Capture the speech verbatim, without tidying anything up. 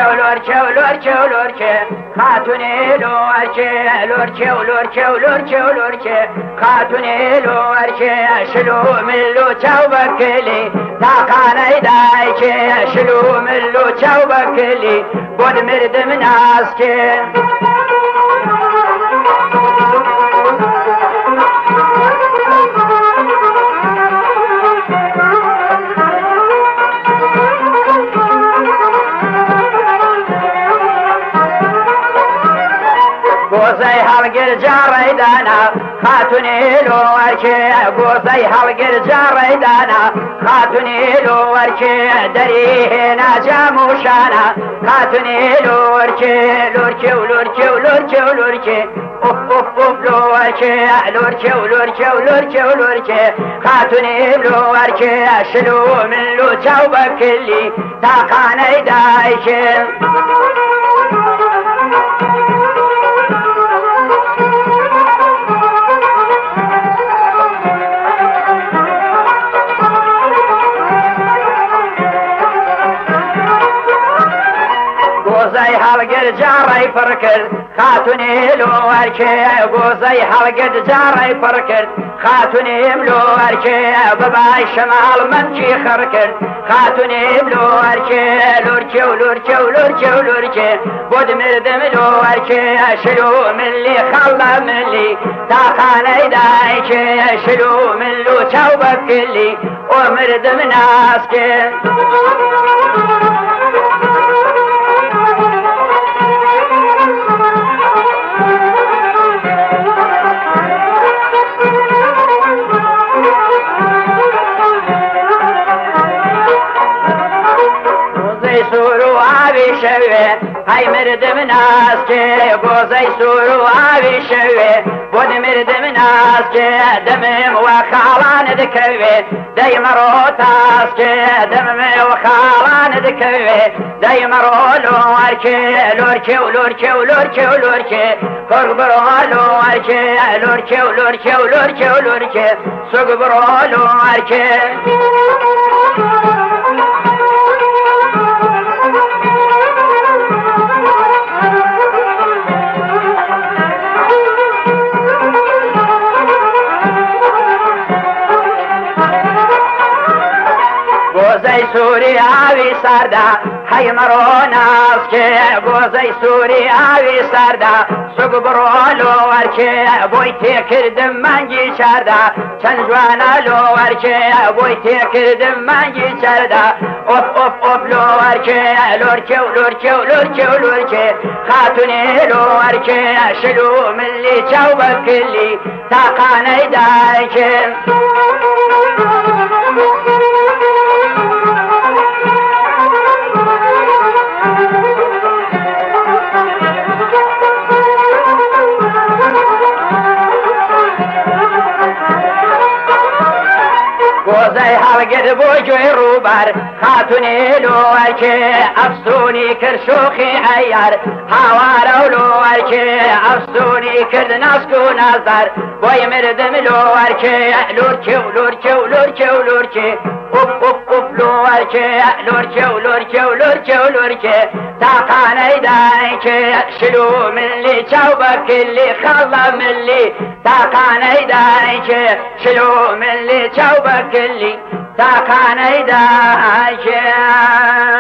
لورچه و لورچه و لورچه خاتونی لورچه لورچه و لورچه و لورچه و لورچه خاتونی لورچه شلو ملو چاو بکلی تاقانه دایچه شلو ملو چاو بکلی بود مردم ناز که گوزای هلگر جاری دانا خاتونی لورچه گوزای هلگر جاری دانا خاتونی لورچه دریه ناجاموشانا خاتونی لورچه لورچه و لورچه و لورچه و لورچه اوف اوف اوف لورچه لورچه و لورچه و لورچه و لورچه خاتونی لورچه شلو ملو چاو بکلی تاقانه دایشه گوزای هلگر جاری پر کرد خاتونی لورچه گوزای هلگر جاری پر کرد خاتونی لورچه ببای شمال من چی خر کرد خاتونی لورچه لورچه و لورچه و لورچه و لورچه بود مردم لورچه شلو ملی خلا ملی تاقانه دایچه شلو ملو چاو بکلی و مردم ناس که سورو آبی شوه های مردم ناز که گوزای سورو آبی شوه بود مردم ناز که دمم و خالان دکوه دی مرو تاز که دمم و خالان دکوه دی مرو لورچه لورچه و لورچه و لورچه و لورچه فرق برو لورچه لورچه و لورچه و لورچه و لورچه سوق برو لورچه گوزای سوری آوی سرده های مرو ناز که گوزای سوری آوی سرده سوگ برو لورچه بوی تی کردم منگی چرده چند جوانا لورچه بوی تی کردم منگی چرده اوف اوف اوف لورچه لورچه و لورچه و لورچه و لورچه خاتونی لورچه شلو ملی چاو بکلی تاقانه دایچه گوزای هلگر بوجوی روبر خاتونی لورچه افسونی کرد شوخی ایار هوارو لورچه افسونی کرد نسکو نظر بای مردم لورچه لورچه و لورچه و لورچه و لورچه اوف اوف اوف لورچه لورچه و لورچه و لورچه و لورچه تاقانه دایچه شلو ملی چاو بکلی خلا ملی تاقانه دایچه شلو ملی چاو بکلی تاقانه دایچه